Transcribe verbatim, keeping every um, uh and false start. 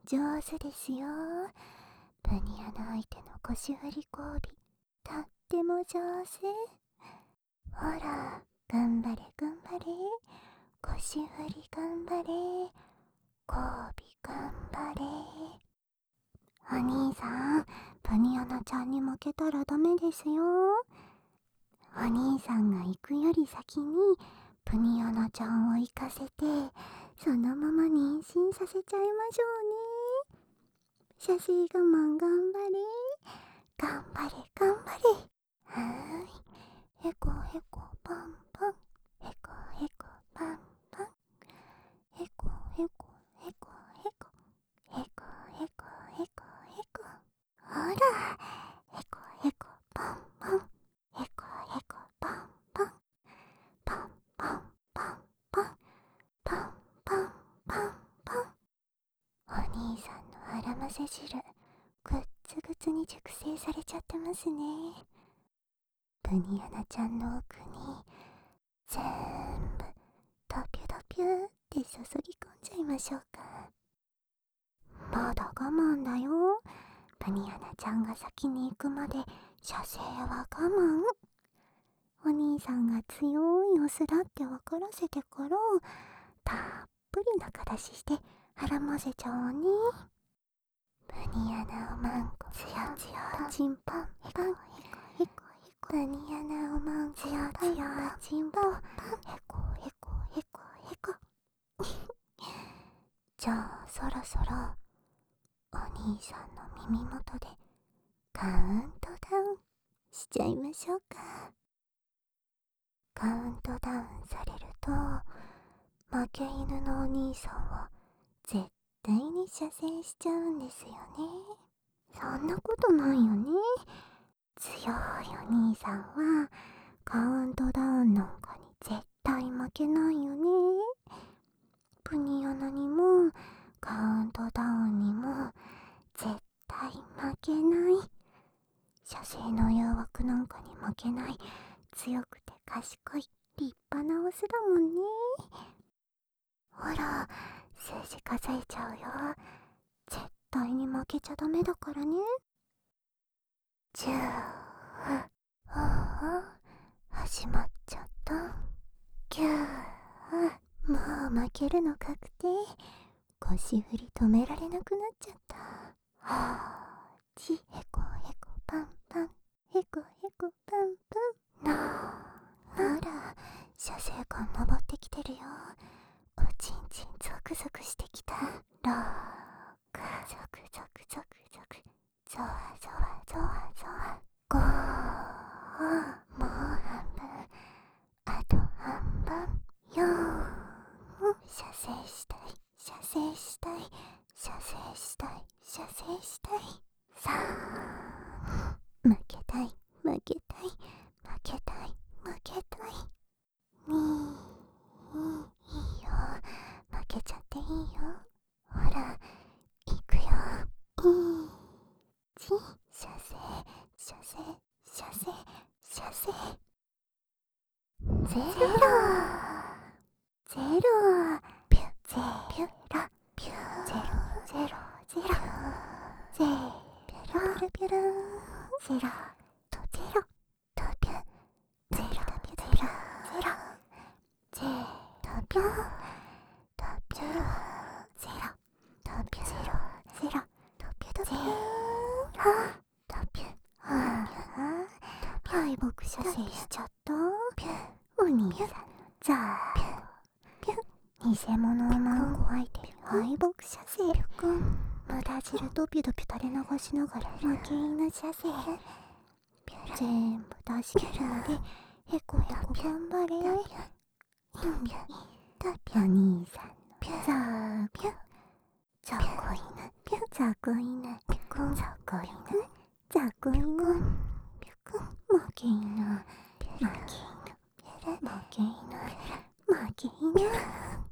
上手ですよ。プニアの相手の腰振り交尾、とっても上手。ほら、頑張れ頑張れ。腰振り頑張れ。交尾頑張れ。お兄さん、プニアナちゃんに負けたらダメですよ。お兄さんが行くより先にプニアナちゃんを行かせて、そのまま妊娠させちゃいましょうね。射精我慢頑張れ。頑張れ頑張れ。はーい。へこへこパンパン。へこへこパンパン。へこへこへこへこ。へこへこへこへこ。ほら。へこへこパンパン。へこへこパンパン。パンパンパンパン。パンパンパンパン。お兄さんの腹ませ汁、ぐっつぐつに熟成されちゃってますね。プニアナちゃんの奥に全部ドピュドピュって注ぎ込んじゃいましょうか。まだ我慢だよ。プニアナちゃんが先に行くまで射精は我慢。お兄さんが強いオスだって分からせてからたっぷり中出しして腹混ぜちゃおうね。プニアナをマンコつよつよチンポンへこへこへこへこ。プニアナをマンコつよつよチンポンへこへこへこへこ。じゃあそろそろお兄さんの耳元でカウントダウンしちゃいましょうか。カウントダウンされると負け犬のお兄さんは絶対に射精しちゃうんですよね。そんなことないよね。強いお兄さんはカウントダウンなんかに絶対負けないよね。プニアナにもカウントダウンにも絶対負けない。射精の誘惑なんかに負けない強くて賢い立派なオスだもんね。ほら、数字数えちゃうよ。絶対に負けちゃダメだからね。じゅう、ああ、始まっちゃった。きゅう、もう負けるの確定。腰振り止められなくなっちゃった。はち、へこへこパンパン。へこへこパンパン。なほら、射精感登ってきてるよ。おちんちんゾクゾクしてきた。ろく、ゾクゾクゾクゾク。ゾワゾワゾワゾワ。ご、もう半分。あと半分。よん、射精したい射精したい射精したい射精したい。さん、負けたい負けたい負けたい負けたい。に、いいよ、負けちゃっていいよ。ほら、いくよ。いち、射精射精射精射精。ゼロゼロピュゼピュラピュゼロゼロゼロゼピュルピュルゼロとゼロとピュゼロとピュゼロゼロゼとピュとピュゼロとピュゼロゼロとピュとゼロとピュはあ敗北射精しちゃった。ピュお兄さんザーピュ偽物をマンコ相手に敗北射精。無駄汁ドピュドピュ垂れ流しながら負け犬射精。全部出し切るまでへこへこ頑張れ。お兄さんのザーピュザコ犬ピュザコ犬ピュコンザコ犬ザコ犬ピュコン負け犬負け犬負け犬負け犬。